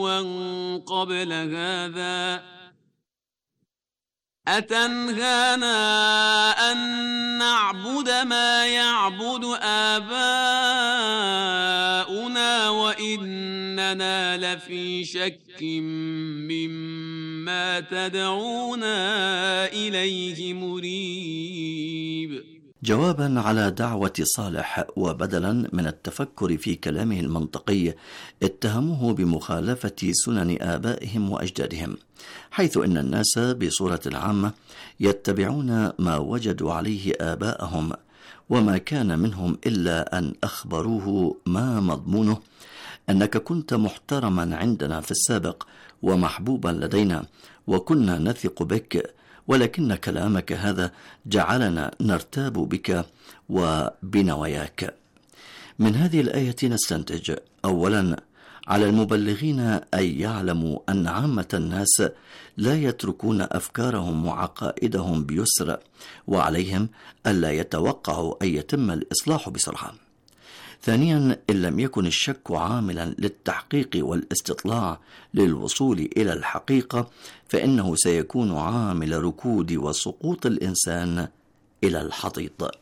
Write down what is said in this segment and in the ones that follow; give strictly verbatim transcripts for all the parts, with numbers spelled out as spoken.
قبل هذا أتنهانا أن نعبد ما يعبد آباؤنا وإننا لفي شك مما تدعونا إليه مريب. جوابا على دعوة صالح وبدلا من التفكر في كلامه المنطقي، اتهموه بمخالفة سنن آبائهم وأجدادهم، حيث إن الناس بصورة عامة يتبعون ما وجدوا عليه آباءهم، وما كان منهم إلا أن أخبروه ما مضمونه أنك كنت محترما عندنا في السابق ومحبوبا لدينا وكنا نثق بك، ولكن كلامك هذا جعلنا نرتاب بك وبنواياك. من هذه الآية نستنتج: أولا، على المبلغين أن يعلموا أن عامة الناس لا يتركون أفكارهم وعقائدهم بيسر، وعليهم ألا يتوقعوا أن يتم الإصلاح بسرعة. ثانيا، إن لم يكن الشك عاملا للتحقيق والاستطلاع للوصول إلى الحقيقة، فإنه سيكون عامل ركود وسقوط الإنسان إلى الحضيض.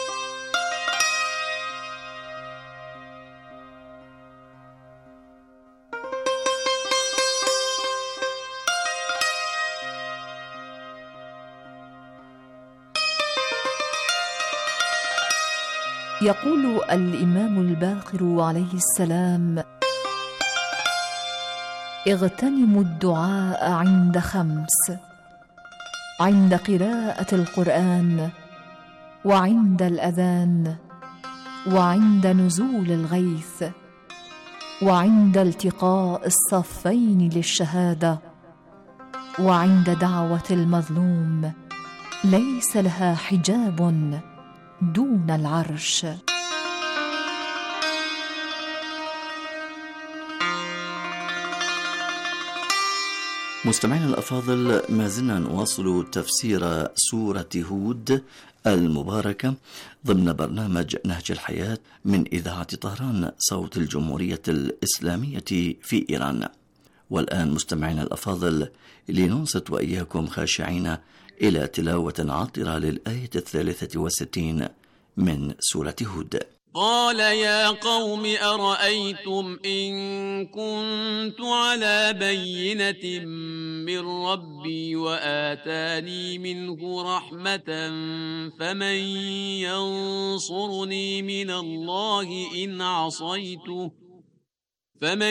يقول الإمام الباقر عليه السلام: اغتنموا الدعاء عند خمس: عند قراءة القرآن، وعند الأذان، وعند نزول الغيث، وعند التقاء الصفين للشهادة، وعند دعوة المظلوم ليس لها حجاب دون العرش. مستمعينا الأفاضل، ما زلنا نواصل تفسير سورة هود المباركة ضمن برنامج نهج الحياة من إذاعة طهران صوت الجمهورية الإسلامية في إيران. والآن مستمعينا الأفاضل، لننصت وإياكم خاشعين إلى تلاوة عطرة للآية الثالثة والستين من سورة هود. قال يا قوم أرأيتم إن كنت على بينة من ربي وآتاني منه رحمة فمن ينصرني من الله إن عصيته فمن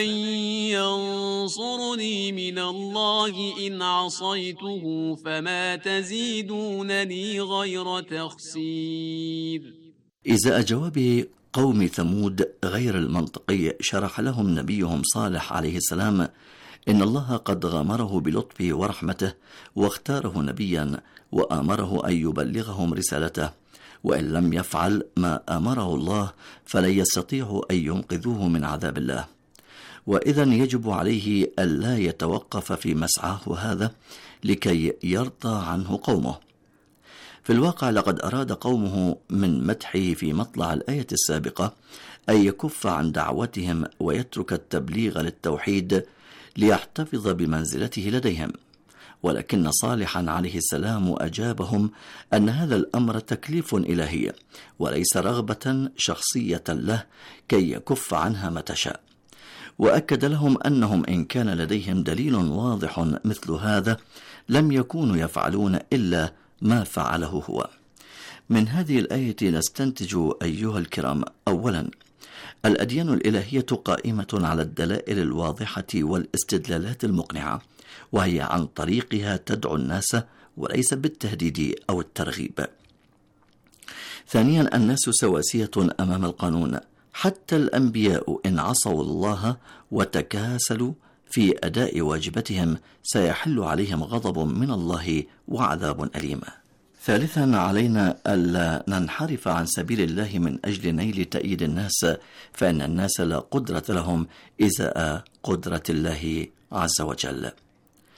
ينصرني من الله إن عصيته فما تزيدونني غير تخسير. إزاء جواب قوم ثمود غير المنطقي، شرح لهم نبيهم صالح عليه السلام إن الله قد غامره بلطفه ورحمته واختاره نبيا وآمره أن يبلغهم رسالته، وإن لم يفعل ما آمره الله فلن يستطيعوا أن ينقذوه من عذاب الله، وإذا يجب عليه ألا يتوقف في مسعاه هذا لكي يرضى عنه قومه. في الواقع لقد أراد قومه من مدحه في مطلع الآية السابقة أن يكف عن دعوتهم ويترك التبليغ للتوحيد ليحتفظ بمنزلته لديهم، ولكن صالحا عليه السلام أجابهم أن هذا الأمر تكليف إلهي وليس رغبة شخصية له كي يكف عنها متى شاء، وأكد لهم أنهم إن كان لديهم دليل واضح مثل هذا لم يكونوا يفعلون إلا ما فعله هو. من هذه الآية نستنتج أيها الكرام: أولا، الأديان الإلهية قائمة على الدلائل الواضحة والاستدلالات المقنعة، وهي عن طريقها تدعو الناس وليس بالتهديد أو الترغيب. ثانيا، الناس سواسية أمام القانون، حتى الأنبياء إن عصوا الله وتكاسلوا في أداء واجبتهم سيحل عليهم غضب من الله وعذاب أليم. ثالثا، علينا ألا ننحرف عن سبيل الله من أجل نيل تأييد الناس، فإن الناس لا قدرة لهم إزاء قدرة الله عز وجل.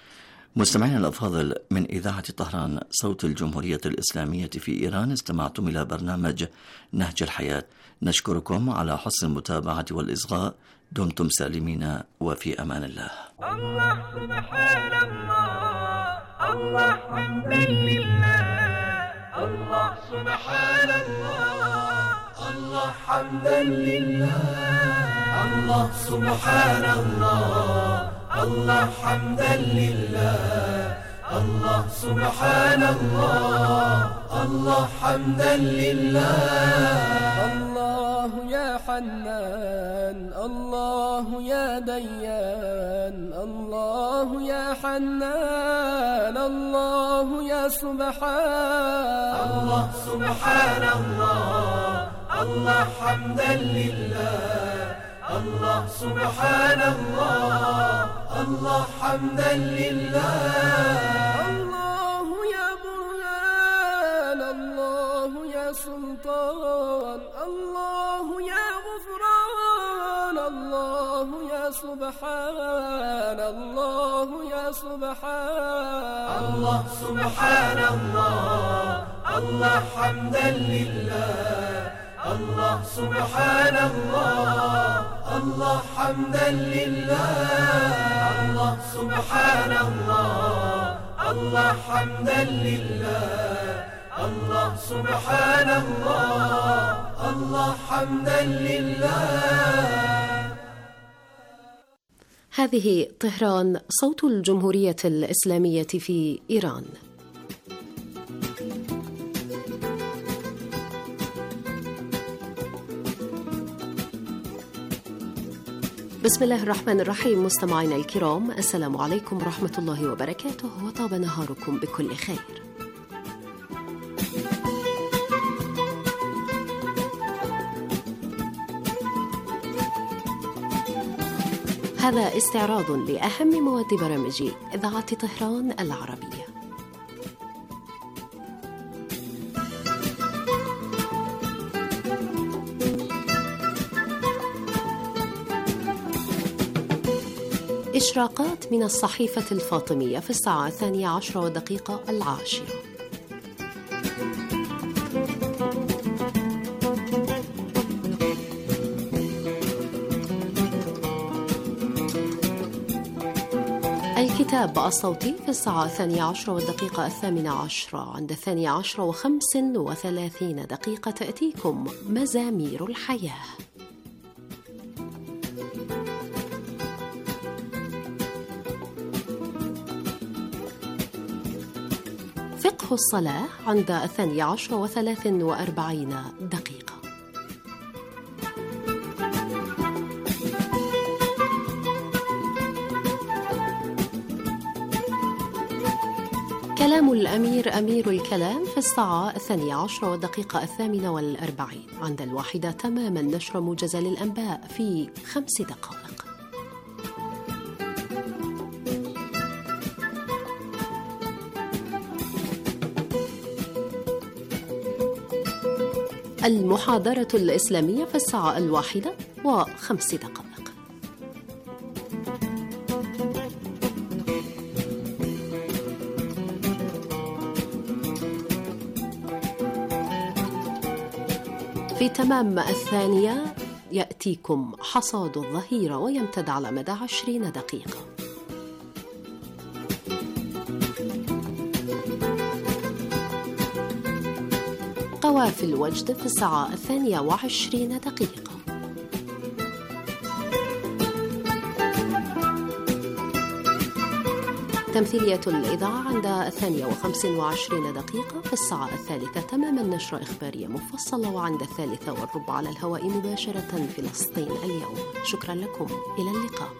مستمعينا الأفاضل، من إذاعة طهران صوت الجمهورية الإسلامية في إيران، استمعتم إلى برنامج نهج الحياة. نشكركم على حسن المتابعة والإصغاء. دمتم سالمين وفي أمان الله. الله سبحان الله، الله حمدا لله، الله سبحان الله، الله حمدا لله، الله سبحان الله، الله حمدا لله، الله سبحان الله، الله حمدا لله. الله يا حنان، الله يا ديان، الله يا حنان، الله يا سبحان. الله سبحان الله، الله حمدا لله، الله سبحان الله، الله حمدا لله. الله يا برهان، الله يا سلطان، الله يا غفران، الله يا سبحان، الله يا سبحان. الله سبحان الله، الله حمدا لله، الله سبحان الله، الله حمدا لله. الله سبحان الله، الله حمدا لله، الله سبحان الله، الله حمدا لله. هذه طهران صوت الجمهورية الإسلامية في إيران. بسم الله الرحمن الرحيم. مستمعينا الكرام، السلام عليكم ورحمة الله وبركاته، وطاب نهاركم بكل خير. هذا استعراض لأهم مواد برامج إذاعة طهران العربية. إشراقات من الصحيفة الفاطمية في الساعة الثانية عشرة ودقيقة العاشرة. الكتاب الصوتي في الساعة الثانية عشرة والدقيقة الثامنة عشرة. عند الثانية عشرة وخمس وثلاثين دقيقة تأتيكم مزامير الحياة. فقه الصلاة عند الثانية عشرة وثلاث وأربعين دقيقة. كلام الأمير أمير الكلام في الساعة الثانية عشرة والدقيقة الثامنة والأربعين. عند الواحدة تماما نشر موجز للأنباء في خمس دقائق. المحاضرة الإسلامية في الساعة الواحدة وخمس دقائق. في تمام الثانية يأتيكم حصاد الظهيرة ويمتد على مدى عشرين دقيقة. قوافل وجد في الساعة الثانية وعشرين دقيقة. تمثيلية الإذاعة عند الثانية وخمس وعشرين دقيقة. في الساعة الثالثة تماما نشرة إخبارية مفصلة. وعند الثالثة والربع على الهواء مباشرة فلسطين اليوم. شكرا لكم، إلى اللقاء.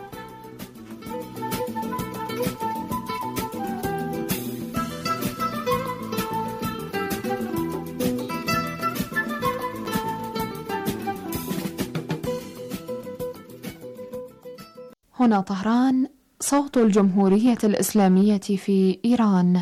هنا طهران صوت الجمهورية الإسلامية في إيران.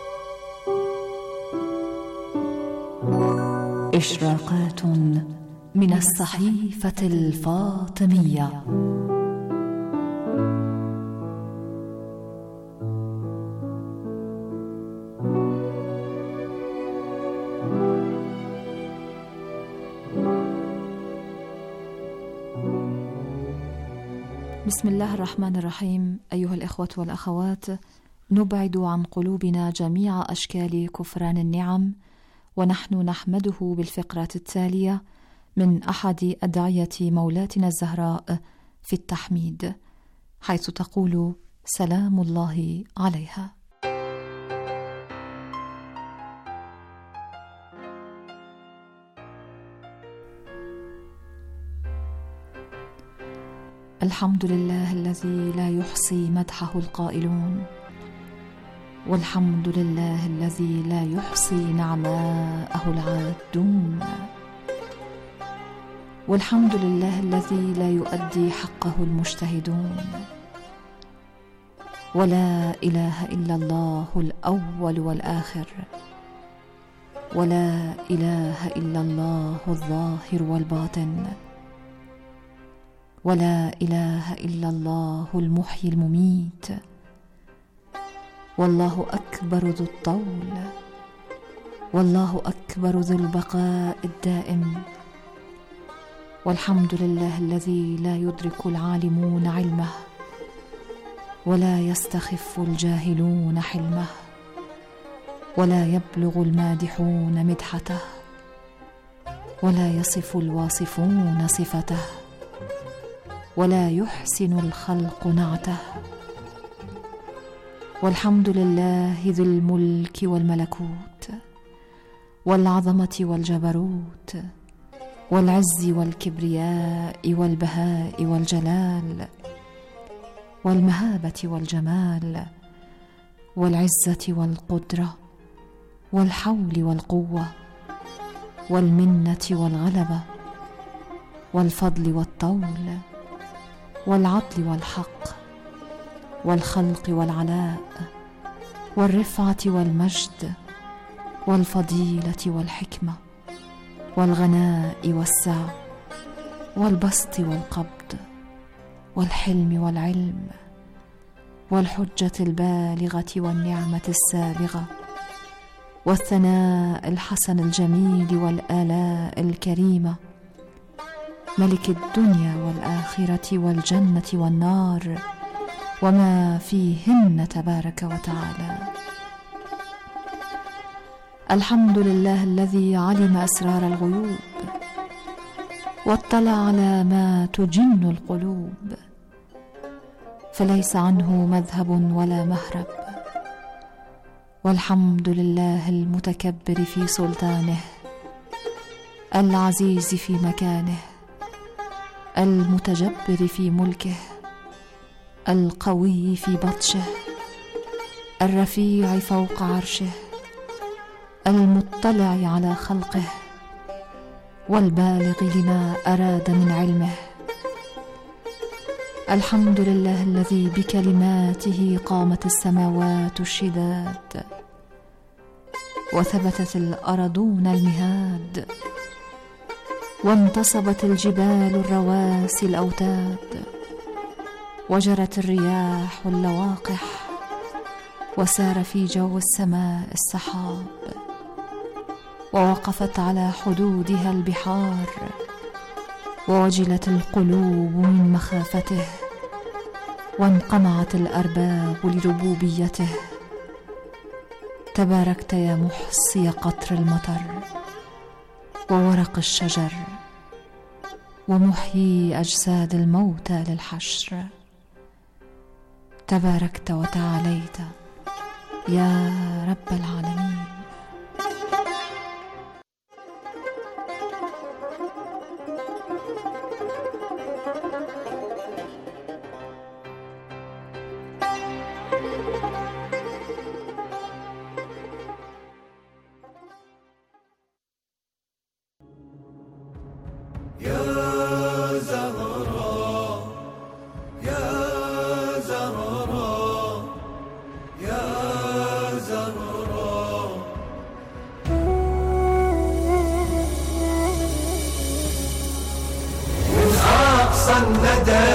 إشراقات من الصحيفة الفاطمية. بسم الله الرحمن الرحيم. أيها الإخوة والأخوات، نبعد عن قلوبنا جميع أشكال كفران النعم، ونحن نحمده بالفقرة التالية من أحد أدعية مولاتنا الزهراء في التحميد، حيث تقول: سلام الله عليها. الحمد لله الذي لا يحصي مدحه القائلون، والحمد لله الذي لا يحصي نعماءه العادون، والحمد لله الذي لا يؤدي حقه المجتهدون، ولا إله إلا الله الأول والآخر، ولا إله إلا الله الظاهر والباطن، ولا إله إلا الله المحيي المميت، والله أكبر ذو الطول، والله أكبر ذو البقاء الدائم، والحمد لله الذي لا يدرك العالمون علمه، ولا يستخف الجاهلون حلمه، ولا يبلغ المادحون مدحته، ولا يصف الواصفون صفته، ولا يحسن الخلق نعته. والحمد لله ذي الملك والملكوت، والعظمة والجبروت، والعز والكبرياء والبهاء والجلال، والمهابة والجمال، والعزة والقدرة، والحول والقوة، والمنة والغلبة، والفضل والطول، والعدل والحق، والخلق والعلاء، والرفعة والمجد، والفضيلة والحكمة، والغناء والسعة، والبسط والقبض، والحلم والعلم، والحجة البالغة والنعمة السابغة، والثناء الحسن الجميل والآلاء الكريمة، ملك الدنيا والآخرة والجنة والنار وما فيهن تبارك وتعالى. الحمد لله الذي علم أسرار الغيوب، واطلع على ما تجن القلوب، فليس عنه مذهب ولا مهرب. والحمد لله المتكبر في سلطانه، العزيز في مكانه، المتجبر في ملكه، القوي في بطشه، الرفيع فوق عرشه، المطلع على خلقه، والبالغ لما أراد من علمه. الحمد لله الذي بكلماته قامت السماوات الشداد، وثبتت الأرضون المهاد، وانتصبت الجبال الرواسي الأوتاد، وجرت الرياح اللواقح، وسار في جو السماء السحاب، ووقفت على حدودها البحار، ووجلت القلوب من مخافته، وانقمعت الأرباب لربوبيته. تباركت يا محصي قطر المطر، وورق الشجر، ومحيي أجساد الموتى للحشر. تباركت وتعاليت يا رب العالمين. يا زهراء يا زهراء يا زهراء الندى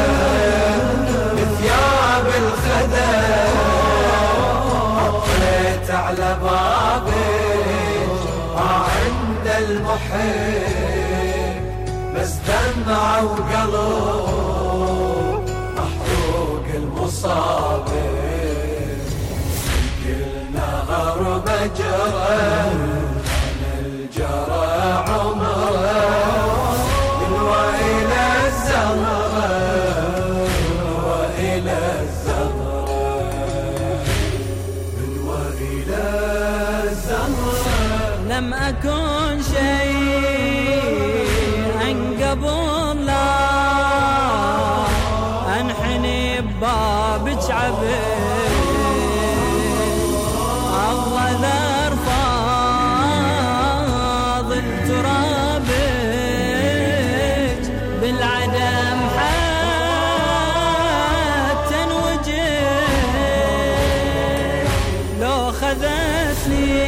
بثياب الخدى حطيت على بابك ما عند المحب بس دمع وقلب محروق المصابك كل نهر مجرى أنا الجرى عمره من وإلى الزهرة من وإلى الزهرة من وإلى الزهرة لم أكن شيئا قبل لا أنحني ببابك عبد أظل أرفض ترابك بالعدم حتى انوجد لو خذتني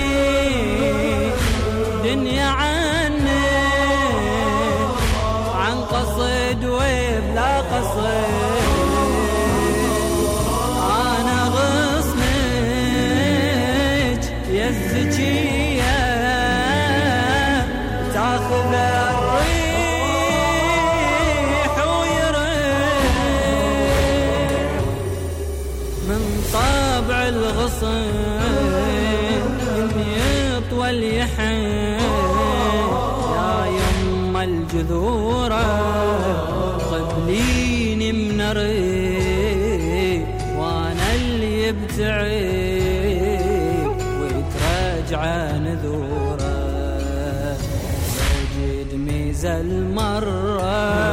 دنيا عني عن قصد وبلا قصد أنا غصنك يا الزكية تاخذ الريح ويريح من طبع الغصن إني يطول يحن يا يم الجذورة قبليني من ريح وانا اللي يبتعب ويتراجع نذوره وجد ميزة المرة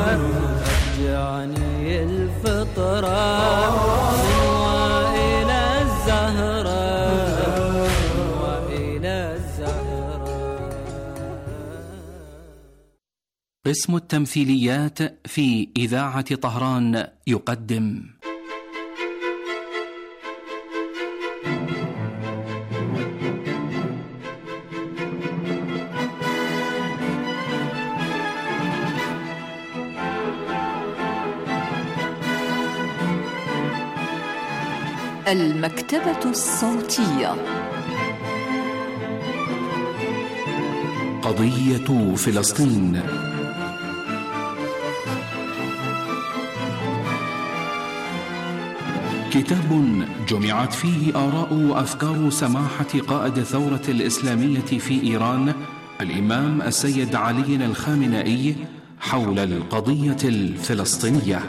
رجعني الفطرة من وإلى الزهرة من وإلى الزهرة. قسم التمثيليات في إذاعة طهران يقدم المكتبة الصوتية. قضية فلسطين. كتاب جمعت فيه آراء وأفكار سماحة قائد الثورة الإسلامية في إيران الإمام السيد علي الخامنئي حول القضية الفلسطينية.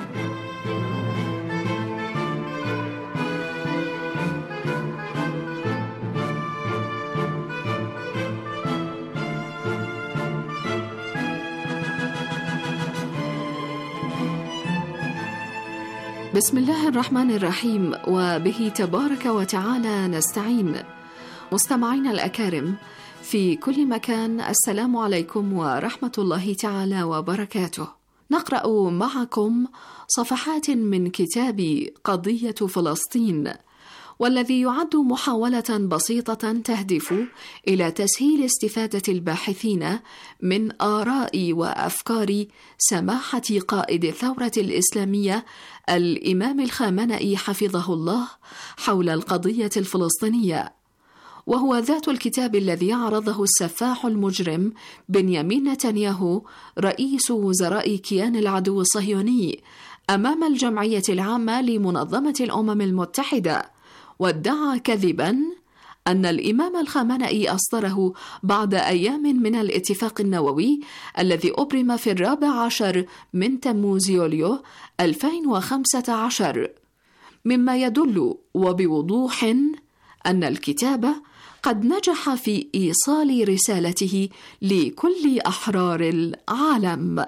بسم الله الرحمن الرحيم، وبه تبارك وتعالى نستعين. مستمعينا الأكارم في كل مكان، السلام عليكم ورحمة الله تعالى وبركاته. نقرأ معكم صفحات من كتاب قضية فلسطين، والذي يعد محاولة بسيطة تهدف إلى تسهيل استفادة الباحثين من آراء وأفكار سماحة قائد الثورة الإسلامية الإمام الخامنئي حفظه الله حول القضية الفلسطينية، وهو ذات الكتاب الذي عرضه السفاح المجرم بنيامين نتنياهو رئيس وزراء كيان العدو الصهيوني أمام الجمعية العامة لمنظمة الأمم المتحدة، وادعى كذباً أن الإمام الخامنئي أصدره بعد أيام من الاتفاق النووي الذي أبرم في الرابع عشر من تموز يوليو ألفين وخمسة عشر، مما يدل وبوضوح أن الكتاب قد نجح في إيصال رسالته لكل أحرار العالم.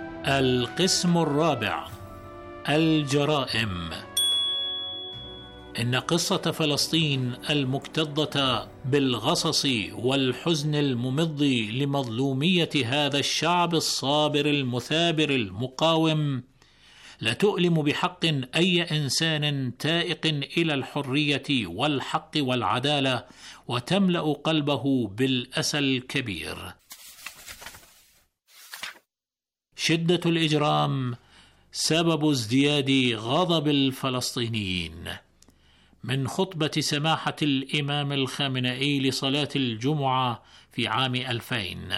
القسم الرابع: الجرائم. إن قصة فلسطين المكتظة بالغصص والحزن الممض لمظلومية هذا الشعب الصابر المثابر المقاوم لا تؤلم بحق أي إنسان تائق إلى الحرية والحق والعدالة، وتملأ قلبه بالأسى الكبير. شدة الإجرام سبب ازدياد غضب الفلسطينيين. من خطبة سماحة الإمام الخامنئي لصلاة الجمعة في عام ألفين: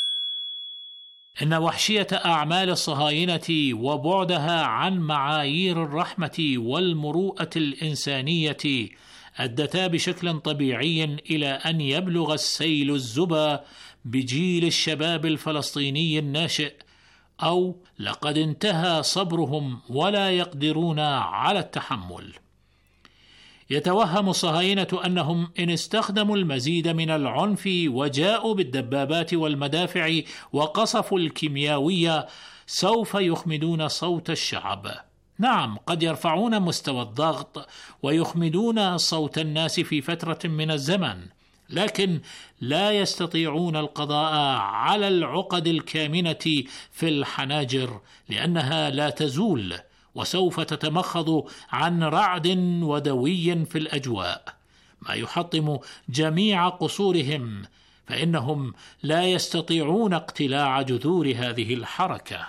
إن وحشية أعمال الصهاينة وبعدها عن معايير الرحمة والمروءة الإنسانية أدتا بشكل طبيعي إلى أن يبلغ السيل الزبا بجيل الشباب الفلسطيني الناشئ، أو لقد انتهى صبرهم ولا يقدرون على التحمل. يتوهم الصهاينة أنهم إن استخدموا المزيد من العنف وجاءوا بالدبابات والمدافع وقصفوا الكيميائية سوف يخمدون صوت الشعب. نعم، قد يرفعون مستوى الضغط ويخمدون صوت الناس في فترة من الزمن، لكن لا يستطيعون القضاء على العقد الكامنة في الحناجر، لأنها لا تزول وسوف تتمخض عن رعد ودوي في الأجواء، ما يحطم جميع قصورهم، فإنهم لا يستطيعون اقتلاع جذور هذه الحركة.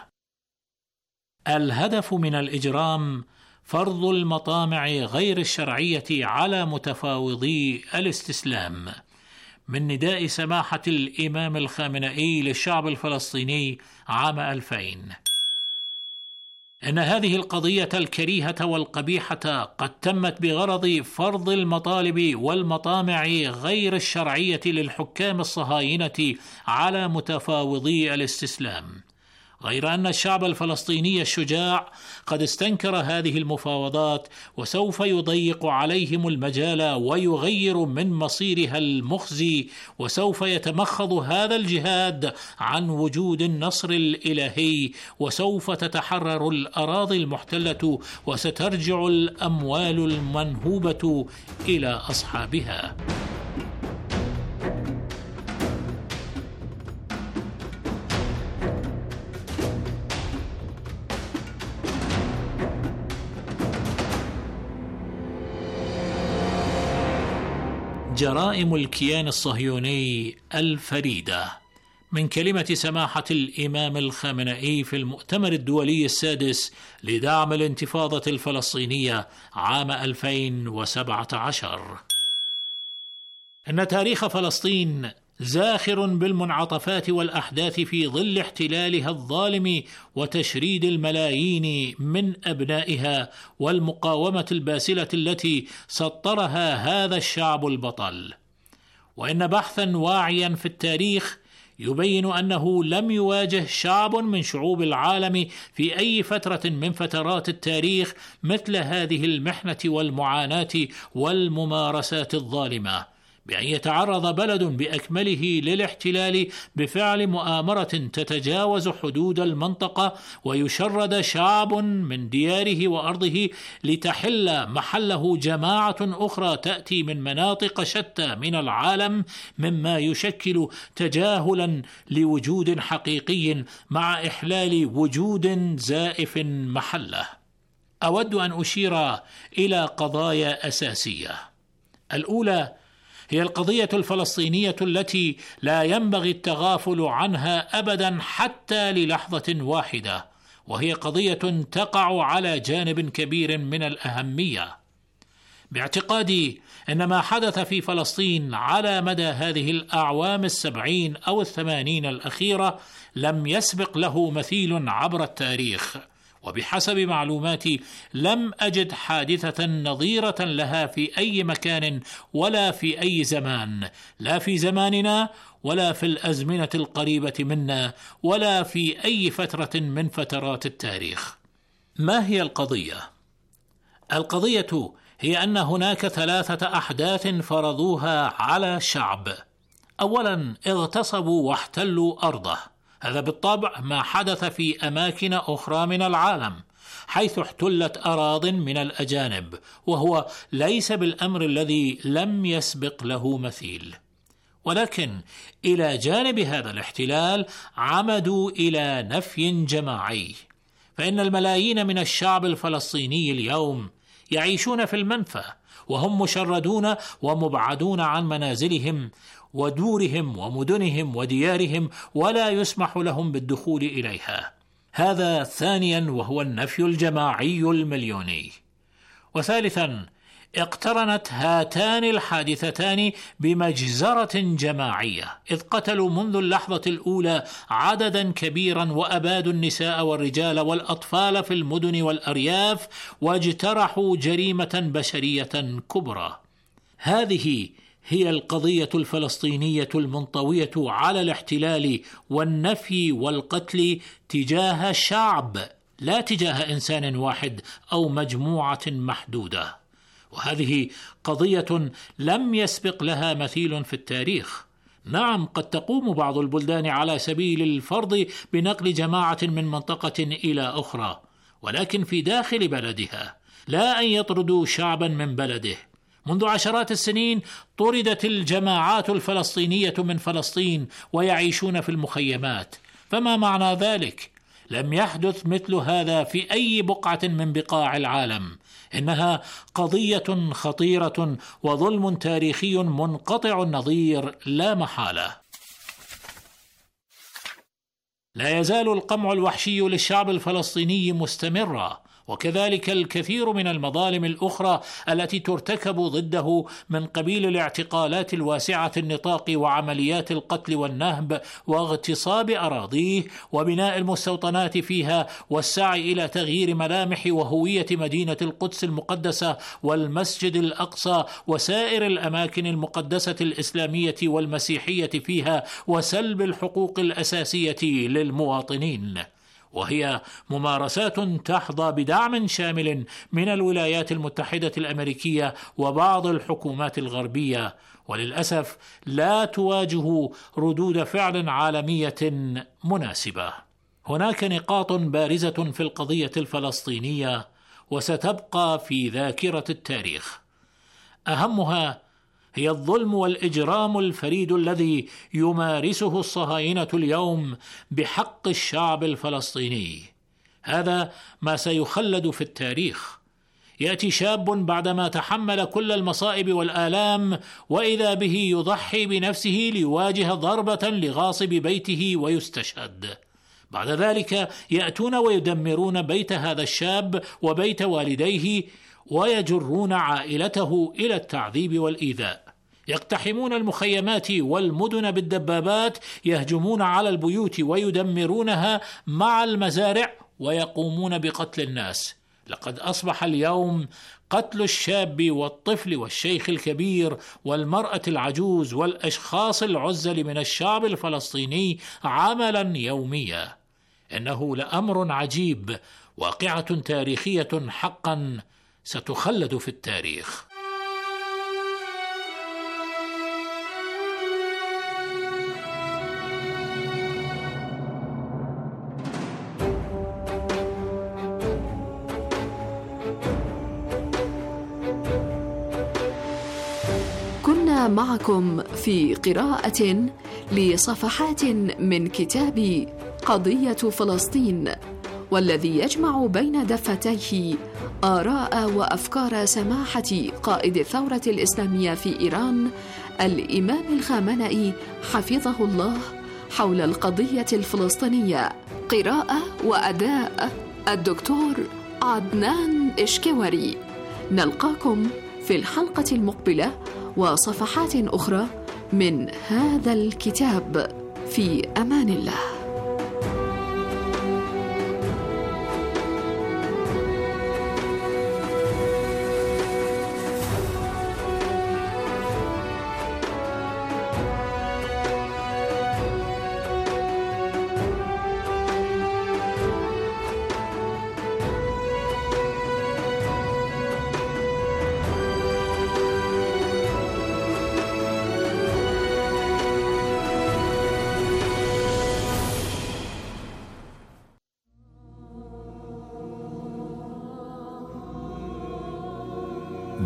الهدف من الإجرام فرض المطامع غير الشرعية على متفاوضي الاستسلام. من نداء سماحة الإمام الخامنئي للشعب الفلسطيني عام ألفين: إن هذه القضية الكريهة والقبيحة قد تمت بغرض فرض المطالب والمطامع غير الشرعية للحكام الصهاينة على متفاوضي الاستسلام، غير أن الشعب الفلسطيني الشجاع قد استنكر هذه المفاوضات، وسوف يضيق عليهم المجال ويغير من مصيرها المخزي، وسوف يتمخض هذا الجهاد عن وجود النصر الإلهي، وسوف تتحرر الأراضي المحتلة، وسترجع الأموال المنهوبة إلى أصحابها. جرائم الكيان الصهيوني الفريدة. من كلمة سماحة الإمام الخامنئي في المؤتمر الدولي السادس لدعم الانتفاضة الفلسطينية عام ألفين وسبعة عشر: إن تاريخ فلسطين زاخر بالمنعطفات والأحداث في ظل احتلالها الظالم وتشريد الملايين من أبنائها والمقاومة الباسلة التي سطرها هذا الشعب البطل. وإن بحثا واعيا في التاريخ يبين أنه لم يواجه شعب من شعوب العالم في أي فترة من فترات التاريخ مثل هذه المحنة والمعاناة والممارسات الظالمة، بأن يتعرض بلد بأكمله للاحتلال بفعل مؤامرة تتجاوز حدود المنطقة، ويشرد شعب من دياره وأرضه لتحل محله جماعة أخرى تأتي من مناطق شتى من العالم، مما يشكل تجاهلا لوجود حقيقي مع إحلال وجود زائف محله. أود أن أشير إلى قضايا أساسية. الأولى هي القضية الفلسطينية التي لا ينبغي التغافل عنها أبدا حتى للحظة واحدة، وهي قضية تقع على جانب كبير من الأهمية. باعتقادي أن ما حدث في فلسطين على مدى هذه الأعوام السبعين أو الثمانين الأخيرة لم يسبق له مثيل عبر التاريخ، وبحسب معلوماتي لم أجد حادثة نظيرة لها في أي مكان ولا في أي زمان، لا في زماننا ولا في الأزمنة القريبة منا ولا في أي فترة من فترات التاريخ. ما هي القضية؟ القضية هي أن هناك ثلاثة أحداث فرضوها على شعب. أولا، اغتصبوا واحتلوا أرضه، هذا بالطبع ما حدث في أماكن أخرى من العالم، حيث احتلت أراضٍ من الأجانب، وهو ليس بالأمر الذي لم يسبق له مثيل. ولكن إلى جانب هذا الاحتلال عمدوا إلى نفي جماعي، فإن الملايين من الشعب الفلسطيني اليوم يعيشون في المنفى، وهم مشردون ومبعدون عن منازلهم ودورهم ومدنهم وديارهم، ولا يسمح لهم بالدخول إليها. هذا ثانيا، وهو النفي الجماعي المليوني. وثالثا، اقترنت هاتان الحادثتان بمجزرة جماعية، إذ قتلوا منذ اللحظة الأولى عددا كبيرا، وأبادوا النساء والرجال والأطفال في المدن والأرياف، واجترحوا جريمة بشرية كبرى. هذه هي القضية الفلسطينية المنطوية على الاحتلال والنفي والقتل تجاه شعب، لا تجاه إنسان واحد أو مجموعة محدودة. وهذه قضية لم يسبق لها مثيل في التاريخ. نعم، قد تقوم بعض البلدان على سبيل الفرض بنقل جماعة من منطقة إلى أخرى، ولكن في داخل بلدها، لا أن يطردوا شعبا من بلده. منذ عشرات السنين طردت الجماعات الفلسطينية من فلسطين ويعيشون في المخيمات. فما معنى ذلك؟ لم يحدث مثل هذا في أي بقعة من بقاع العالم. إنها قضية خطيرة وظلم تاريخي منقطع النظير لا محالة. لا يزال القمع الوحشي للشعب الفلسطيني مستمرا، وكذلك الكثير من المظالم الأخرى التي ترتكب ضده من قبيل الاعتقالات الواسعة النطاق وعمليات القتل والنهب واغتصاب أراضيه وبناء المستوطنات فيها والسعي إلى تغيير ملامح وهوية مدينة القدس المقدسة والمسجد الأقصى وسائر الأماكن المقدسة الإسلامية والمسيحية فيها، وسلب الحقوق الأساسية للمواطنين، وهي ممارسات تحظى بدعم شامل من الولايات المتحدة الأمريكية وبعض الحكومات الغربية، وللأسف لا تواجه ردود فعل عالمية مناسبة. هناك نقاط بارزة في القضية الفلسطينية وستبقى في ذاكرة التاريخ. أهمها هي الظلم والإجرام الفريد الذي يمارسه الصهاينة اليوم بحق الشعب الفلسطيني. هذا ما سيخلد في التاريخ. يأتي شاب بعدما تحمل كل المصائب والآلام، وإذا به يضحي بنفسه ليواجه ضربة لغاصب بيته ويستشهد. بعد ذلك يأتون ويدمرون بيت هذا الشاب وبيت والديه، ويجرون عائلته إلى التعذيب والإيذاء. يقتحمون المخيمات والمدن بالدبابات، يهجمون على البيوت ويدمرونها مع المزارع، ويقومون بقتل الناس. لقد أصبح اليوم قتل الشاب والطفل والشيخ الكبير والمرأة العجوز والأشخاص العزل من الشعب الفلسطيني عملا يوميا. إنه لأمر عجيب، واقعة تاريخية حقا ستخلد في التاريخ. كنا معكم في قراءة لصفحات من كتاب قضية فلسطين، والذي يجمع بين دفتيه آراء وأفكار سماحة قائد الثورة الإسلامية في إيران الإمام الخامنئي حفظه الله حول القضية الفلسطينية. قراءة وأداء الدكتور عدنان إشكوري. نلقاكم في الحلقة المقبلة وصفحات أخرى من هذا الكتاب. في أمان الله.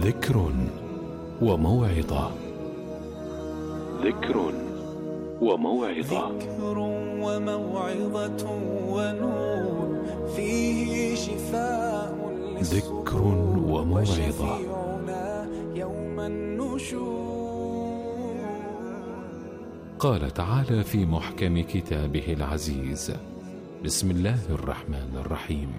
ذكر وموعظة. ذكر وموعظة. ذكر وموعظة ونور فيه شفاء. ذكر وموعظة. يوم النشور. قال تعالى في محكم كتابه العزيز: بسم الله الرحمن الرحيم: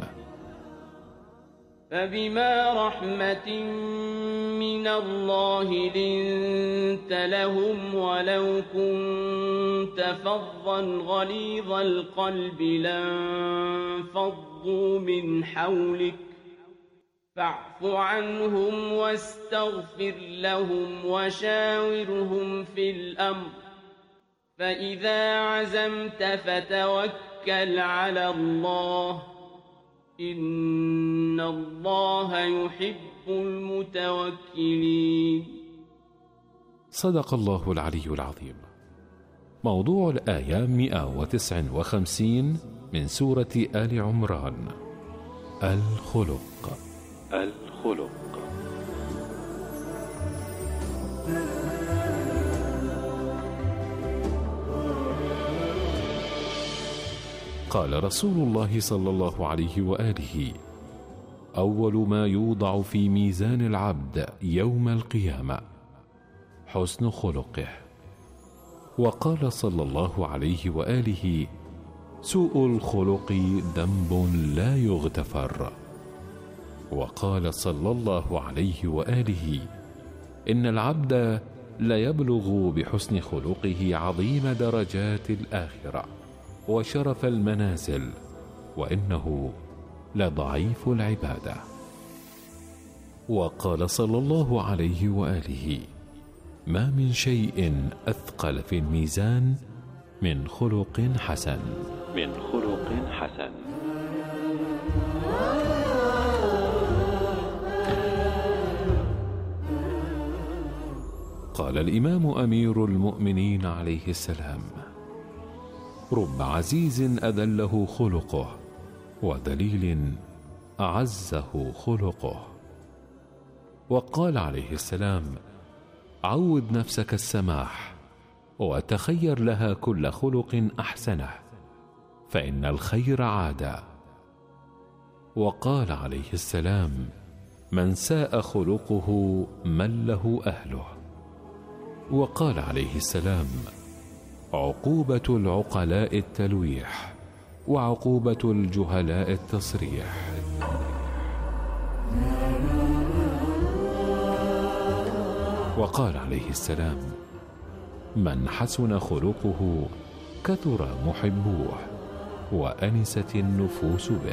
فبما رحمة من الله لنت لهم ولو كنت فظا غليظ القلب لانفضوا من حولك فاعف عنهم واستغفر لهم وشاورهم في الأمر فإذا عزمت فتوكل على الله إن الله يحب المتوكلين. صدق الله العلي العظيم. موضوع الآية مئة وتسعة وخمسين من سورة آل عمران: الخلق. الخلق. قال رسول الله صلى الله عليه وآله: أول ما يوضع في ميزان العبد يوم القيامة حسن خلقه. وقال صلى الله عليه وآله: سوء الخلق ذنب لا يغتفر. وقال صلى الله عليه وآله: إن العبد ليبلغ بحسن خلقه عظيم درجات الآخرة وشرف المنازل، وإنه لضعيف العبادة. وقال صلى الله عليه وآله: ما من شيء أثقل في الميزان من خلق حسن. من خلق حسن. قال الإمام أمير المؤمنين عليه السلام: رب عزيز أذله خلقه وذليل أعزه خلقه. وقال عليه السلام: عود نفسك السماح وتخير لها كل خلق أحسنه فإن الخير عادة. وقال عليه السلام: من ساء خلقه من له أهله. وقال عليه السلام: عقوبة العقلاء التلويح وعقوبة الجهلاء التصريح. وقال عليه السلام: من حسن خلقه كثر محبوه وأنست النفوس به.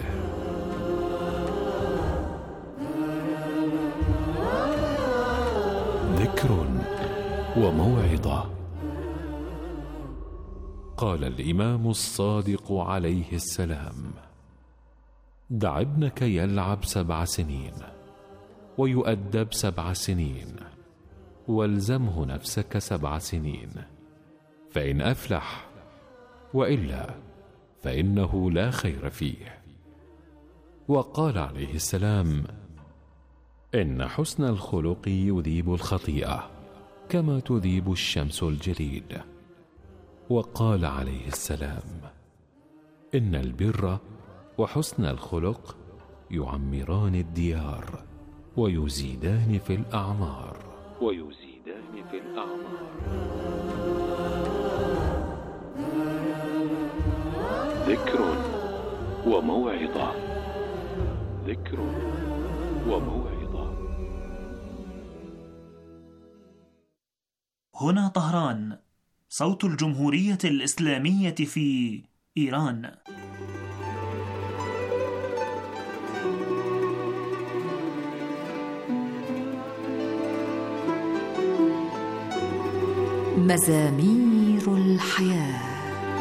ذكر وموعظة. قال الإمام الصادق عليه السلام: دع ابنك يلعب سبع سنين ويؤدب سبع سنين والزمه نفسك سبع سنين فإن أفلح، وإلا فإنه لا خير فيه. وقال عليه السلام: إن حسن الخلق يذيب الخطيئة كما تذيب الشمس الجليد. وقال عليه السلام: إن البر وحسن الخلق يعمران الديار ويزيدان في الأعمار. ويزيدان في الأعمار. ذكر وموعظة. ذكر وموعظة. هنا طهران، صوت الجمهورية الإسلامية في إيران. مزامير الحياة.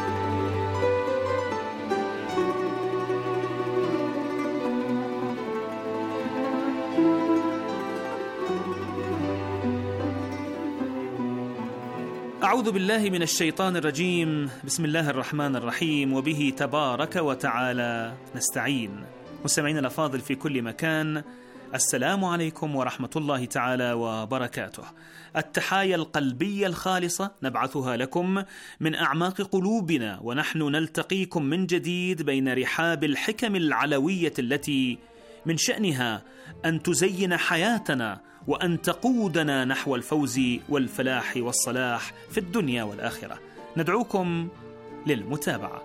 أعوذ بالله من الشيطان الرجيم. بسم الله الرحمن الرحيم، وبه تبارك وتعالى نستعين. مستمعين الأفاضل في كل مكان، السلام عليكم ورحمة الله تعالى وبركاته. التحايا القلبية الخالصة نبعثها لكم من أعماق قلوبنا، ونحن نلتقيكم من جديد بين رحاب الحكم العلوية التي من شأنها أن تزين حياتنا وأن تقودنا نحو الفوز والفلاح والصلاح في الدنيا والآخرة. ندعوكم للمتابعة.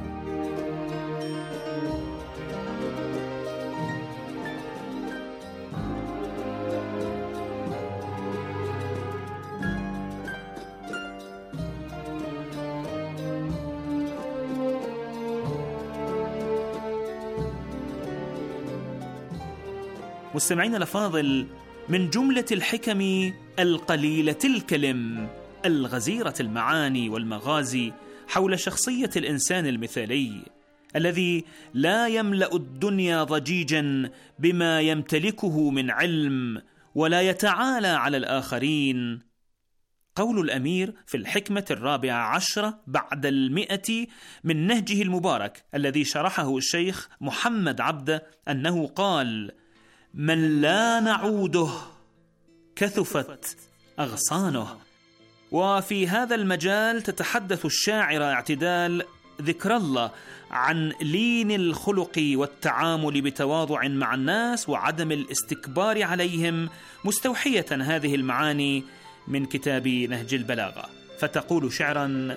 مستمعين الأفاضل، من جملة الحكم القليلة الكلم الغزيرة المعاني والمغازي حول شخصية الإنسان المثالي الذي لا يملأ الدنيا ضجيجا بما يمتلكه من علم ولا يتعالى على الآخرين، قول الأمير في الحكمة الرابعة عشرة بعد المئة من نهجه المبارك الذي شرحه الشيخ محمد عبده، أنه قال: من لا نعوده كثفت أغصانه. وفي هذا المجال تتحدث الشاعرة اعتدال ذكر الله عن لين الخلق والتعامل بتواضع مع الناس وعدم الاستكبار عليهم، مستوحية هذه المعاني من كتاب نهج البلاغة، فتقول شعرا: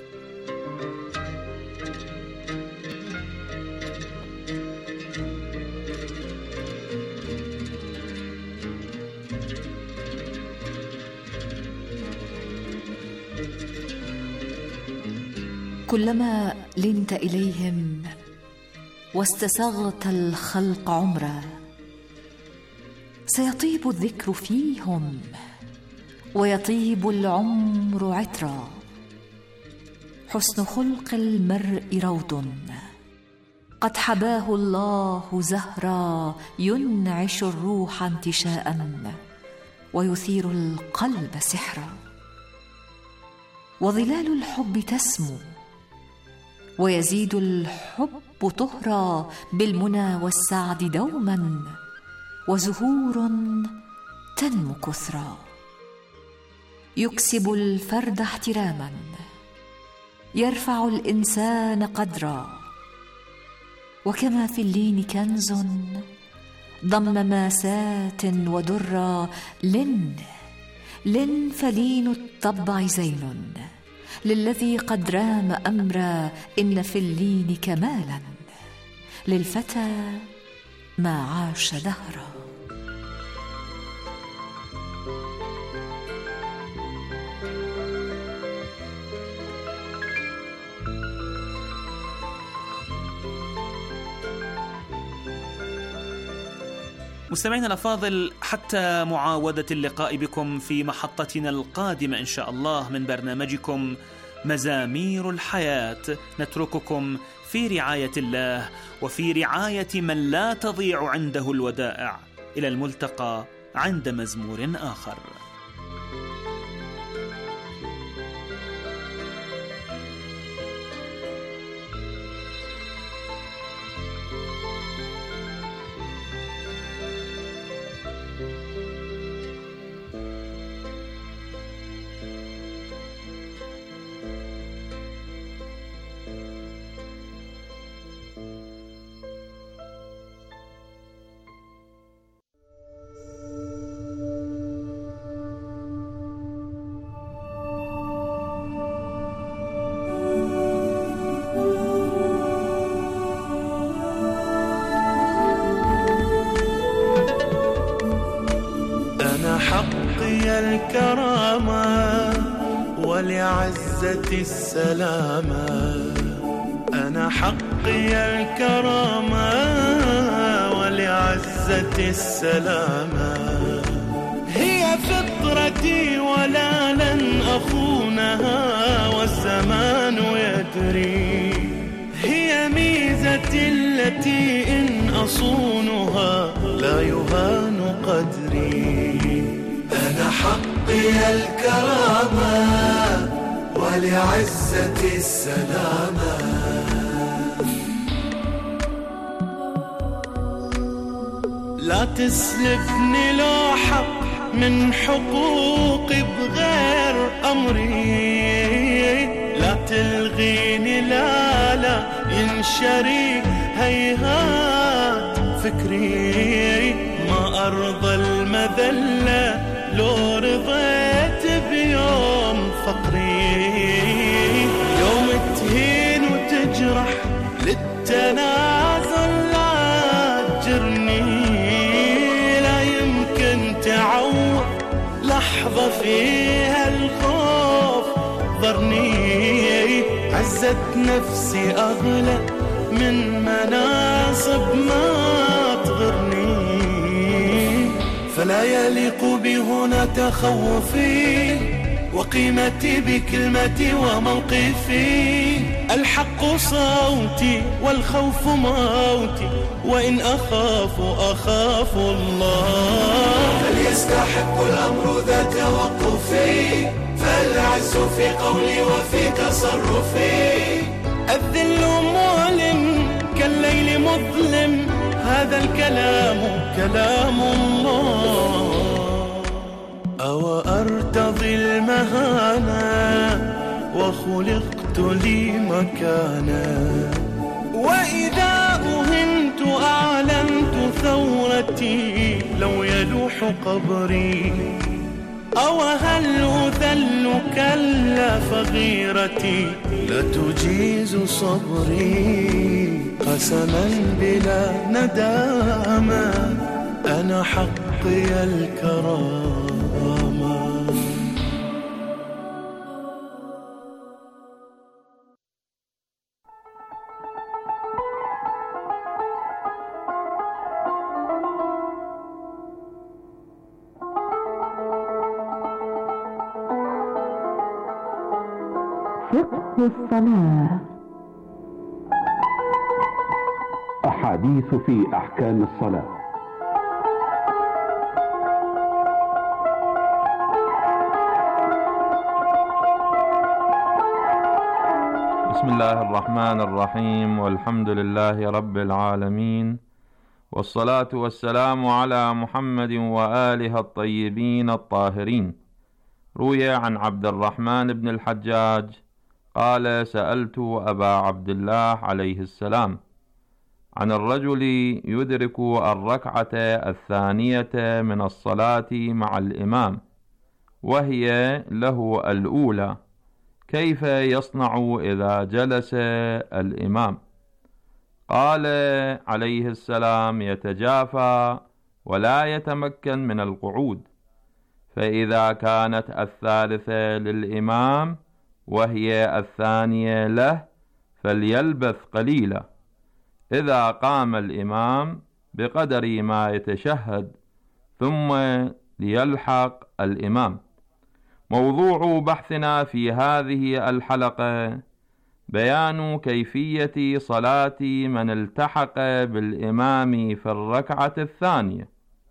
كلما لنت إليهم واستسغت الخلق عمرا، سيطيب الذكر فيهم ويطيب العمر عطرا. حسن خلق المرء روض قد حباه الله زهرا، ينعش الروح انتشاء ويثير القلب سحرا. وظلال الحب تسمو ويزيد الحب طهرا، بالمنى والسعد دوما وزهور تنمو كثرا. يكسب الفرد احتراما، يرفع الإنسان قدرا. وكما في اللين كنز ضم ماسات ودرا، لن لن فلين الطبع زين للذي قد رام أمرا. إن في اللين كمالا للفتى ما عاش دهرا. مستمعينا الأفاضل، حتى معاودة اللقاء بكم في محطتنا القادمة إن شاء الله من برنامجكم مزامير الحياة، نترككم في رعاية الله وفي رعاية من لا تضيع عنده الودائع. إلى الملتقى عند مزمور آخر. الكرامة ولعزة السلامة، أنا حقي الكرامة ولعزة السلامة. هي فطرتي ولا لن أخونها والزمان يدري، هي ميزتي التي إن أصونها لا يهان قدري. أنا حقي الكرامة ولعزة السلامة. لا تسلبني لوحة من حقوقي بغير أمري، لا تلغيني لا لا ينشري هيهات فكري، ما أرضى المذلة لو رضيت بيوم فقري، يوم تهين وتجرح للتنازل لا تجرني، لا يمكن تعوض لحظة فيها الخوف ضرني، عزة نفسي أغلى من مناصب ما تغرني، فلا يليق بي هنا تخوفي وقيمتي بكلمتي وموقفي، الحق صوتي والخوف موتي، وإن أخاف أخاف الله، فليستحق الأمر ذا توقفي، فالعز في قولي وفي تصرفي، الذل مؤلم كالليل مظلم، هذا الكلام كلام الله، أو أرتضي المهانة وخلقت لي مكانا، وإذا أهنت أعلنت ثورتي لو يلوح قبري، أو هل أذل كلا فغيرتي لا تجيز صبري، قسما بلا ندامة أنا حقي الكرامة. فقه الصلاة. أحاديث في أحكام الصلاة. بسم الله الرحمن الرحيم، والحمد لله رب العالمين، والصلاة والسلام على محمد وآله الطيبين الطاهرين. روي عن عبد الرحمن بن الحجاج قال: سألت أبا عبد الله عليه السلام عن الرجل يدرك الركعة الثانية من الصلاة مع الإمام وهي له الأولى، كيف يصنع إذا جلس الإمام؟ قال عليه السلام: يتجافى ولا يتمكن من القعود، فإذا كانت الثالثة للإمام وهي الثانية له فليلبث قليلا، إذا قام الإمام بقدر ما يتشهد ثم ليلحق الإمام. موضوع بحثنا في هذه الحلقة بيان كيفية صلاة من التحق بالإمام في الركعة الثانية.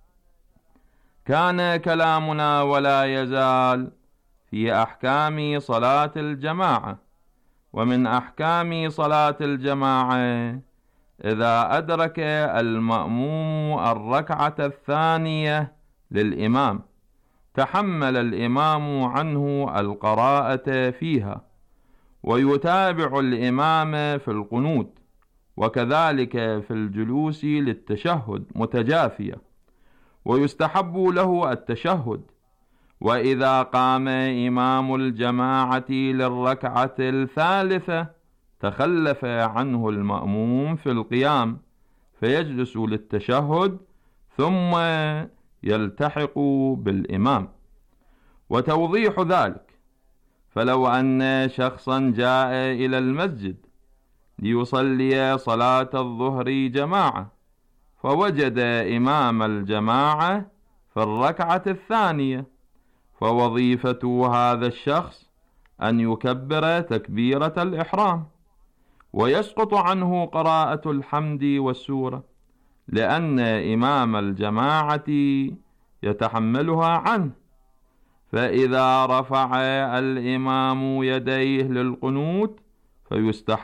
كان كلامنا ولا يزال في أحكام صلاة الجماعة، ومن أحكام صلاة الجماعة إذا أدرك المأموم الركعة الثانية للإمام تحمل الإمام عنه القراءة فيها، ويتابع الإمام في القنوت، وكذلك في الجلوس للتشهد متجافية، ويستحب له التشهد. وإذا قام إمام الجماعة للركعة الثالثة تخلف عنه المأموم في القيام فيجلس للتشهد ثم يلتحق بالإمام. وتوضيح ذلك: فلو أن شخصا جاء إلى المسجد ليصلي صلاة الظهر جماعة فوجد إمام الجماعة في الركعة الثانية، فوظيفة هذا الشخص أن يكبر تكبيرة الإحرام ويسقط عنه قراءة الحمد والسورة، لأن إمام الجماعة يتحملها عنه. فإذا رفع الإمام يديه للقنوت فيستحب له أن يتابعه في القنوت.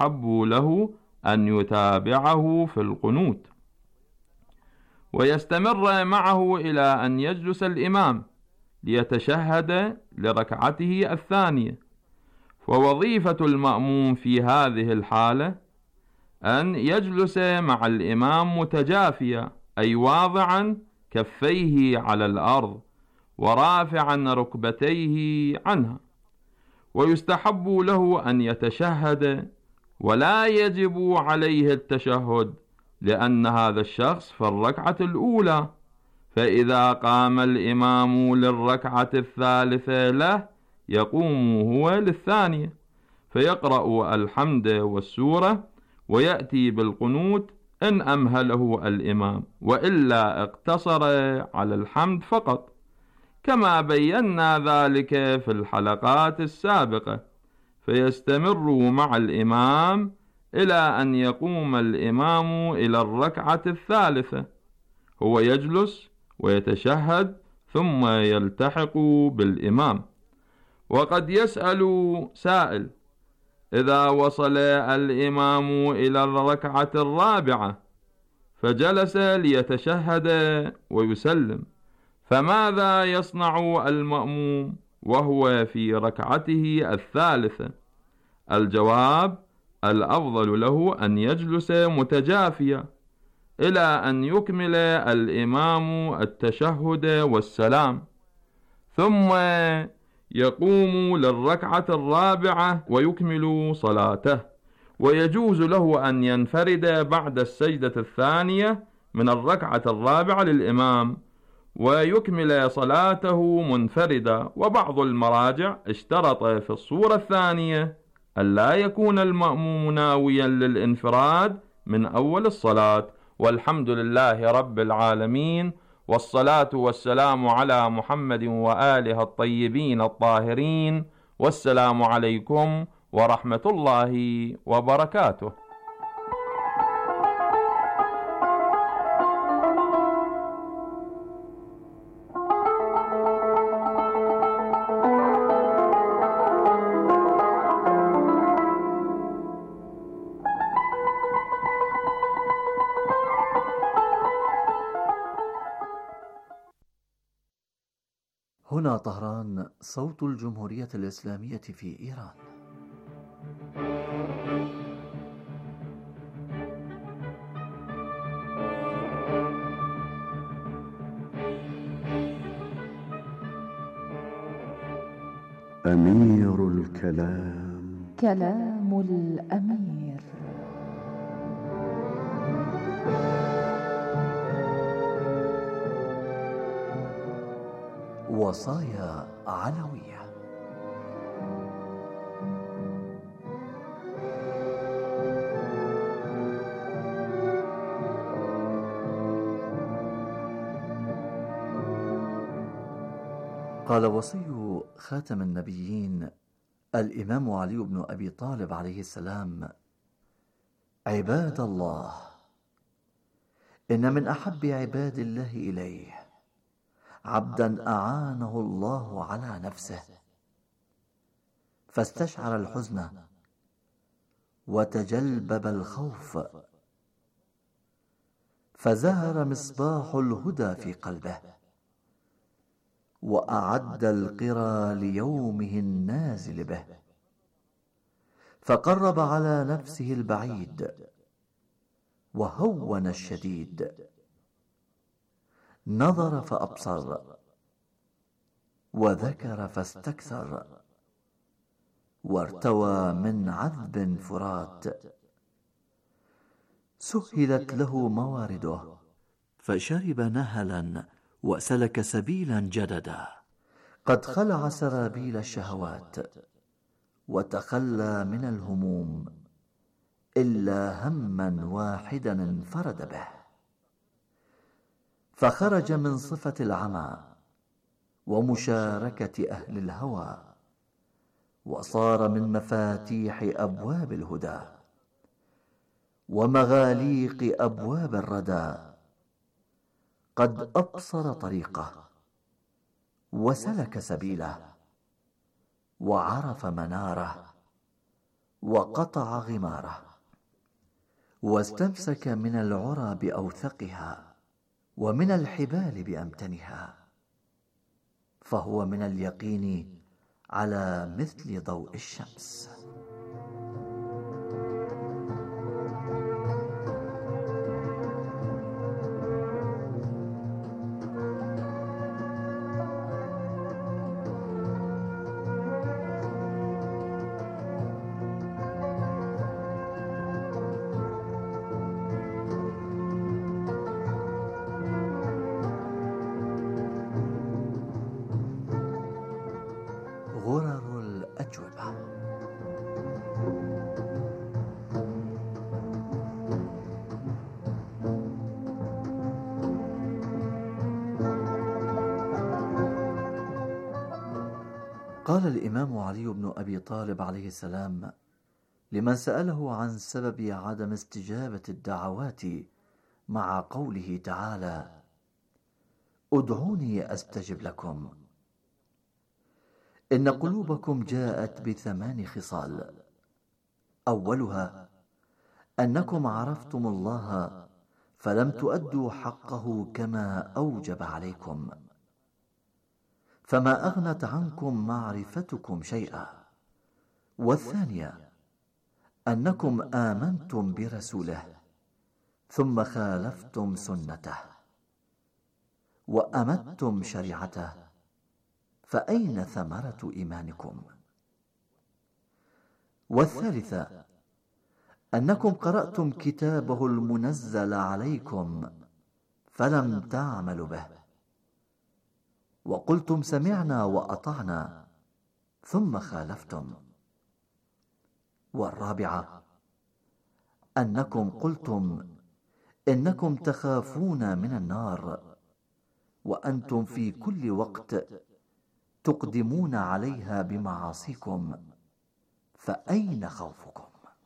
ويستمر معه إلى أن يجلس الإمام ليتشهد لركعته الثانية. ووظيفة المأموم في هذه الحالة أن يجلس مع الإمام متجافيا، أي واضعا كفيه على الأرض ورافعا ركبتيه عنها. ويستحب له أن يتشهد، ولا يجب عليه التشهد، لأن هذا الشخص في الركعة الأولى، فإذا قام الإمام للركعة الثالثة له يقوم هو للثانية، فيقرأ الحمد والسورة ويأتي بالقنوت إن أمهله الإمام، وإلا اقتصر على الحمد فقط، كما بينا ذلك في الحلقات السابقة. فيستمر مع الإمام إلى أن يقوم الإمام إلى الركعة الثالثة، هو يجلس ويتشهد ثم يلتحق بالإمام. وقد يسأل سائل: إذا وصل الإمام إلى الركعة الرابعة فجلس ليتشهد ويسلم، فماذا يصنع المأموم وهو في ركعته الثالثة؟ الجواب: الأفضل له أن يجلس متجافيا إلى أن يكمل الإمام التشهد والسلام، ثم يقوم للركعة الرابعة ويكمل صلاته. ويجوز له أن ينفرد بعد السجدة الثانية من الركعة الرابعة للإمام ويكمل صلاته منفردا. وبعض المراجع اشترط في الصورة الثانية ألا يكون المأموم ناويا للانفراد من أول الصلاة. والحمد لله رب العالمين، والصلاة والسلام على محمد وآله الطيبين الطاهرين، والسلام عليكم ورحمة الله وبركاته. هنا طهران، صوت الجمهورية الإسلامية في إيران. أمير الكلام، كلام الأمير. وصايا علوية. قال وصي خاتم النبيين الإمام علي بن أبي طالب عليه السلام: عباد الله، إن من أحب عباد الله إليه عبدا أعانه الله على نفسه فاستشعر الحزن وتجلبب الخوف، فزهر مصباح الهدى في قلبه، وأعد القرى ليومه النازل به، فقرب على نفسه البعيد وهون الشديد، نظر فأبصر، وذكر فاستكثر، وارتوى من عذب فرات، سهلت له موارده، فشرب نهلا وسلك سبيلا جددا، قد خلع سرابيل الشهوات وتخلى من الهموم، إلا هما واحدا انفرد به، فخرج من صفة العمى ومشاركة أهل الهوى، وصار من مفاتيح أبواب الهدى ومغاليق أبواب الردى، قد أبصر طريقه وسلك سبيله وعرف مناره وقطع غماره، واستمسك من العرى بأوثقها ومن الحبال بأمتنها، فهو من اليقين على مثل ضوء الشمس. غرر الأجوبة. قال الإمام علي بن أبي طالب عليه السلام لمن سأله عن سبب عدم استجابة الدعوات مع قوله تعالى: ادعوني أستجب لكم: إن قلوبكم جاءت بثمان خصال، أولها أنكم عرفتم الله فلم تؤدوا حقه كما أوجب عليكم، فما أغنت عنكم معرفتكم شيئا. والثانية أنكم آمنتم برسوله ثم خالفتم سنته وأمتم شريعته، فأين ثمرة إيمانكم؟ والثالثة أنكم قرأتم كتابه المنزل عليكم فلم تعملوا به، وقلتم سمعنا وأطعنا ثم خالفتم. والرابعة أنكم قلتم إنكم تخافون من النار وأنتم في كل وقت تقدمون عليها بمعاصيكم، فأين خوفكم؟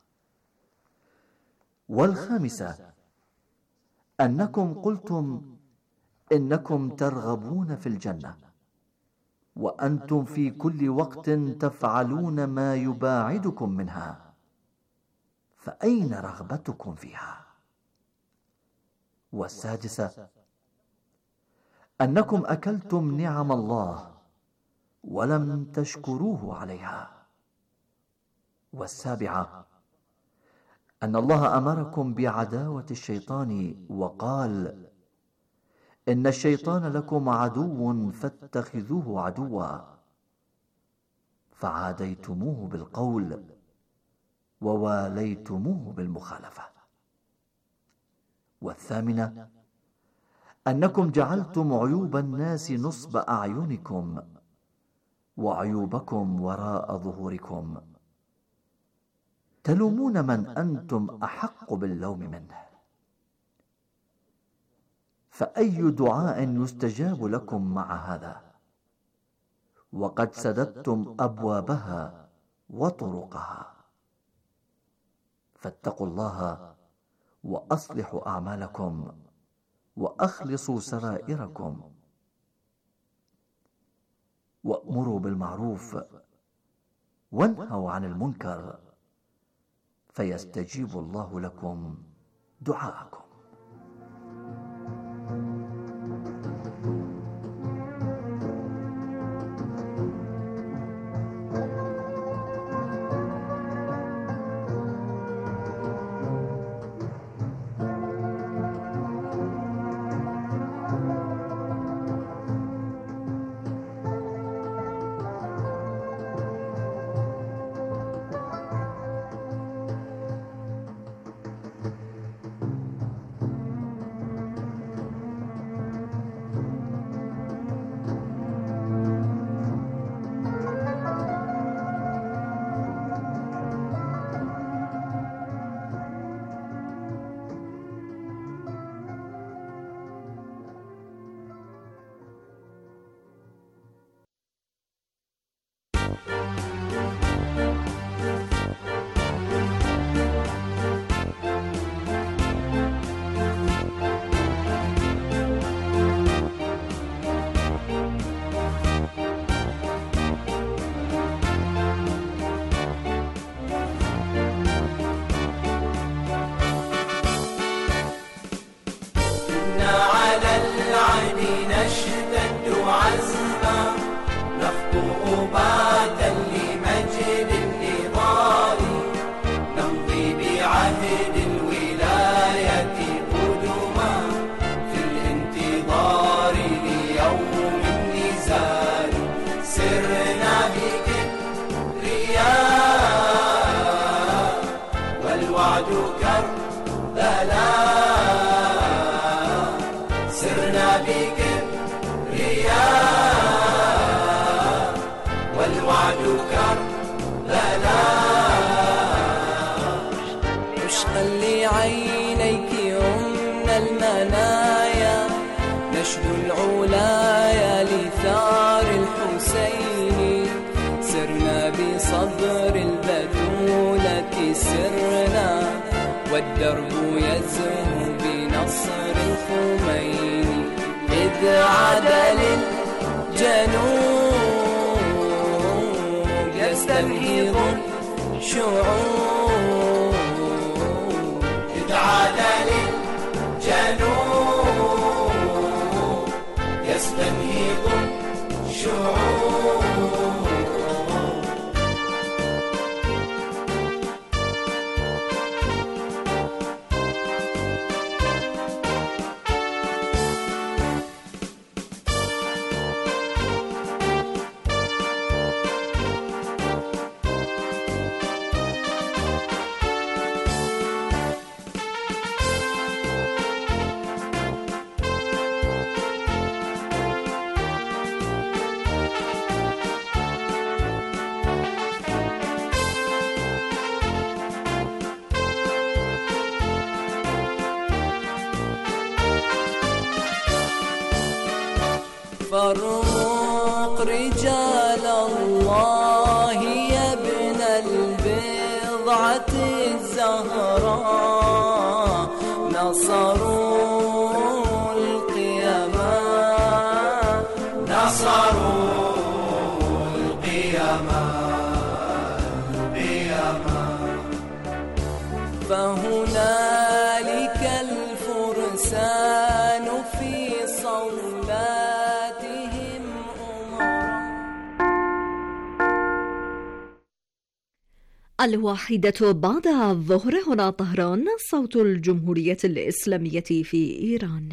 والخامسة أنكم قلتم إنكم ترغبون في الجنة وأنتم في كل وقت تفعلون ما يباعدكم منها، فأين رغبتكم فيها؟ والسادسة أنكم أكلتم نعم الله ولم تشكروه عليها. والسابعة أن الله أمركم بعداوة الشيطان وقال: إن الشيطان لكم عدو فاتخذوه عدوا، فعاديتموه بالقول وواليتموه بالمخالفة. والثامنة أنكم جعلتم عيوب الناس نصب أعينكم وعيوبكم وراء ظهوركم، تلومون من أنتم أحق باللوم منه، فأي دعاء يستجاب لكم مع هذا وقد سددتم أبوابها وطرقها؟ فاتقوا الله وأصلحوا أعمالكم وأخلصوا سرائركم، وأمروا بالمعروف وانهوا عن المنكر، فيستجيب الله لكم دعاءكم. عهد الولاية قدما في الانتظار ليوم النزال سرنا بكبرياء والوعد كربلاء سرنا بكبرياء والوعد كربلاء عشقا لعينيك يمن المنايا نشد العلايا لثار الحسين سرنا بصبر البتولة سرنا والدرب يزهو بنصر الخميني إذ عاد للجنوب يستنهض الشعوب إذ عاد للجنوب يستنهض الشعوب فارمق رجال الله يا ابن البضعة الزهراء نصروا القيامة نصروا القيامة القيامة فهنالك الفرسان في صولاتهم الواحدة بعد الظهر هنا طهران صوت الجمهورية الإسلامية في إيران.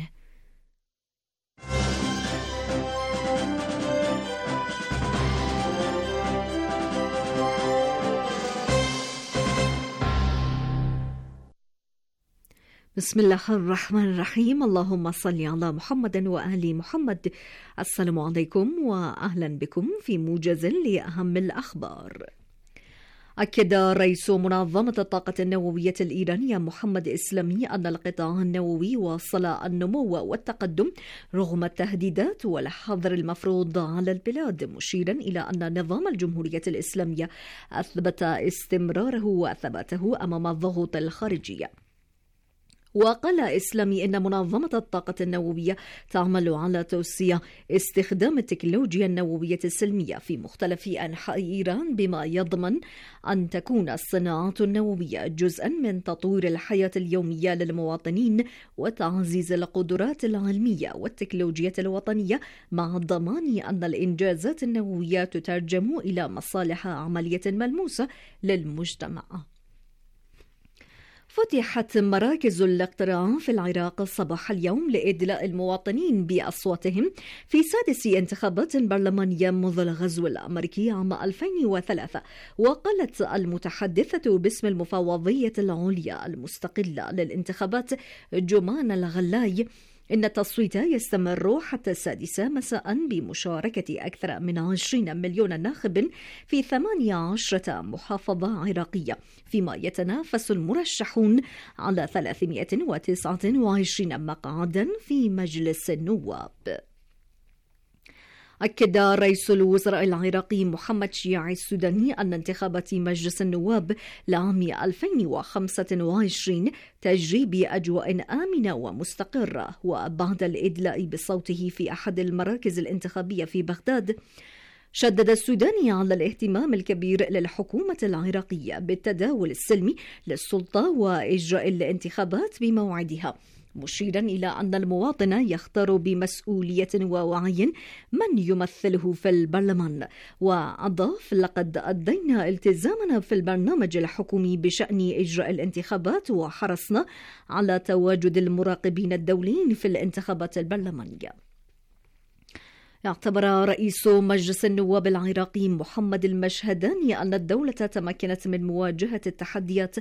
بسم الله الرحمن الرحيم. اللهم صل على محمد وآل محمد. السلام عليكم وأهلا بكم في موجز لأهم الأخبار. أكد رئيس منظمة الطاقة النووية الإيرانية محمد إسلامي أن القطاع النووي واصل النمو والتقدم رغم التهديدات والحظر المفروض على البلاد، مشيرا إلى أن نظام الجمهورية الإسلامية أثبت استمراره وثباته أمام الضغوط الخارجية. وقال إسلامي إن منظمة الطاقة النووية تعمل على توسيع استخدام التكنولوجيا النووية السلمية في مختلف أنحاء إيران، بما يضمن أن تكون الصناعات النووية جزءا من تطوير الحياة اليومية للمواطنين وتعزيز القدرات العلمية والتكنولوجية الوطنية، مع ضمان أن الإنجازات النووية تترجم إلى مصالح عملية ملموسة للمجتمع. فتحت مراكز الاقتراع في العراق صباح اليوم لإدلاء المواطنين بأصواتهم في سادس انتخابات برلمانية منذ الغزو الأمريكي عام ألفين وثلاثة. وقالت المتحدثة باسم المفوضية العليا المستقلة للانتخابات جمان الغلاي إن التصويت يستمر حتى السادسة مساء بمشاركة أكثر من عشرين مليون ناخب في ثمانية عشرة محافظة عراقية، فيما يتنافس المرشحون على ثلاثمائة وتسعة وعشرين مقعدا في مجلس النواب. أكد رئيس الوزراء العراقي محمد شياع السوداني أن انتخابات مجلس النواب لعام ألفين وخمسة وعشرين تجري بأجواء آمنة ومستقرة. وبعد الإدلاء بصوته في أحد المراكز الانتخابية في بغداد، شدد السوداني على الاهتمام الكبير للحكومة العراقية بالتداول السلمي للسلطة وإجراء الانتخابات بموعدها، مشيرا إلى أن المواطن يختار بمسؤولية ووعي من يمثله في البرلمان. وأضاف: لقد أدينا التزامنا في البرنامج الحكومي بشأن إجراء الانتخابات وحرصنا على تواجد المراقبين الدوليين في الانتخابات البرلمانية. اعتبر رئيس مجلس النواب العراقي محمد المشهداني أن الدولة تمكنت من مواجهة التحديات